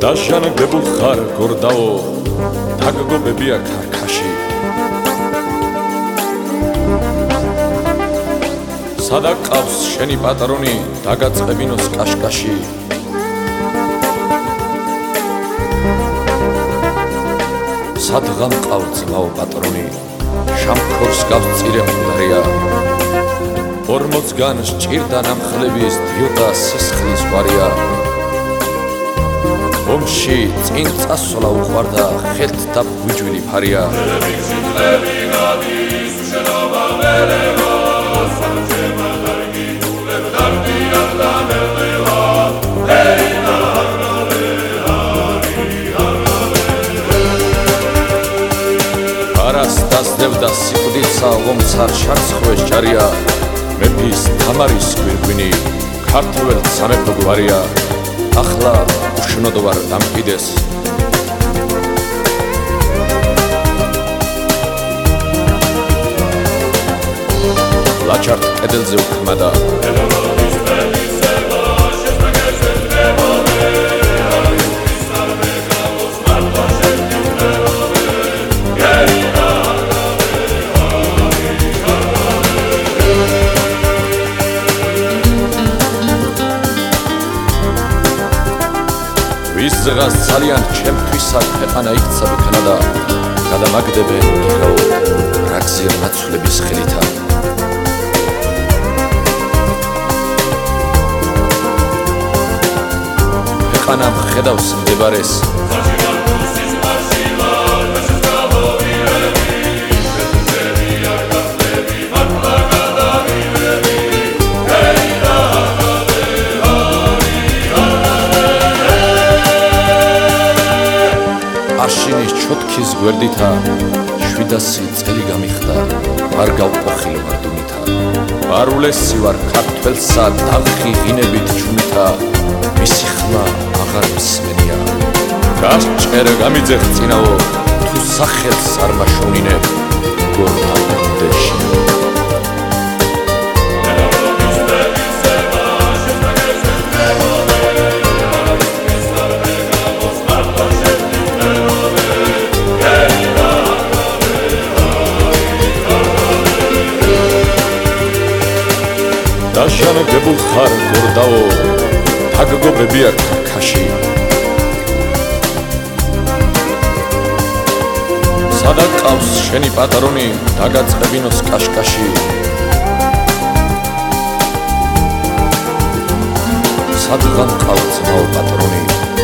დაჟანგებულ ხარ გორდაო დაგგობებია ქარქაში სადა ყავს შენი პატრონი დაგაწყებინოს კაშკაში სადღა მყავს ძმაო პატრონი შამქორს გავს წირე მყდარია 40 სჭირდა ნამხლების დიოდა სისხლის ვარია ომში წინ წასვლა უყვარდა ხელთ და ბუჯვილი ფარია არას დასდევდა სიკვდილსა ომცარ შარცხვეს ჯარია მეფის თამარის გვირგვინი ქართველ სამეფო გვარია ახლა უშნოდ ვარ დამკიდეს ლაჩართ კედელზე უქმადა ვის ზღას ძალიან ჩემთვისა ქვეყანა იქცა ბქნა და გადამაგდებენ იღაო რაგზიერ მაცვლების ხელითა ქვეყანა მხედავს მდებარეს აშინის ჩოთქის გვერდითა 700 წელი გამიხდა არ გავყოფილ მარტუნითა არ ულესი ვარ ქართველსა დაღი ღინებით ჩუმითა მისი ხმა აღარ მსმენია გასჭერ გამიძეხ წინაო თუ სახელს არ მაშოვნინებ გორდაში დაჟანგებულ ხარ გორდაო დაგგობებია ქარქაში სადა ყავს შენი პატრონი დაგაწყებინოს კაშკაში სადღა მყავს ძმაო პატრონი